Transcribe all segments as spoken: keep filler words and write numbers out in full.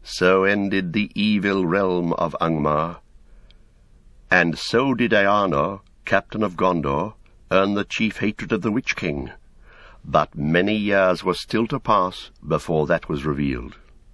So ended the evil realm of Angmar, and so did Eärnur, captain of Gondor, earn the chief hatred of the Witch King. But many years were still to pass before that was revealed.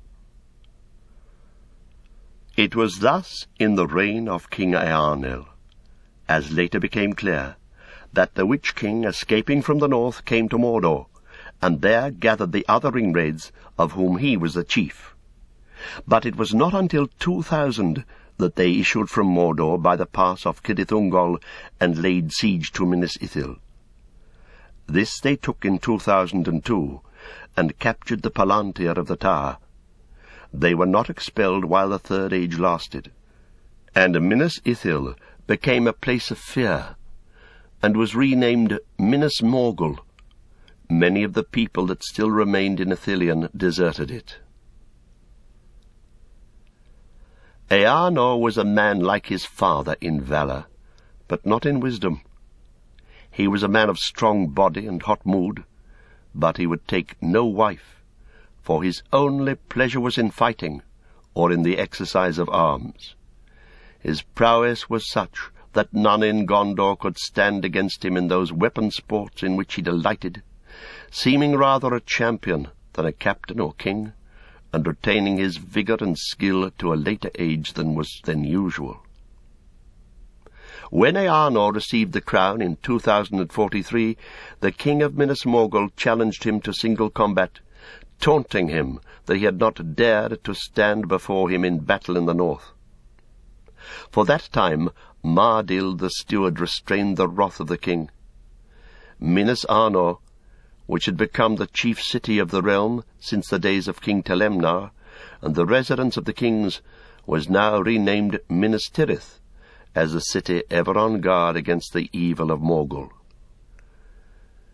It was thus in the reign of King Eärnil, as later became clear, that the Witch King, escaping from the north, came to Mordor, and there gathered the other Ringwraiths, of whom he was the chief. But it was not until two thousand that they issued from Mordor by the pass of Cirith Ungol and laid siege to Minas Ithil. This they took in two thousand and two, and captured the Palantir of the Tower. They were not expelled while the Third Age lasted, and Minas Ithil became a place of fear, and was renamed Minas Morgul. Many of the people that still remained in Ithilien deserted it. Eärnur was a man like his father in valour, but not in wisdom. He was a man of strong body and hot mood, but he would take no wife, for his only pleasure was in fighting, or in the exercise of arms. His prowess was such that none in Gondor could stand against him in those weapon sports in which he delighted, seeming rather a champion than a captain or king, and retaining his vigour and skill to a later age than was then usual. When Eärnur received the crown in two thousand forty-three, the king of Minas Morgul challenged him to single combat, taunting him that he had not dared to stand before him in battle in the north. For that time Mardil the steward restrained the wrath of the king. Minas Arnor, which had become the chief city of the realm since the days of King Telemnar, and the residence of the kings, was now renamed Minas Tirith, as a city ever on guard against the evil of Morgul.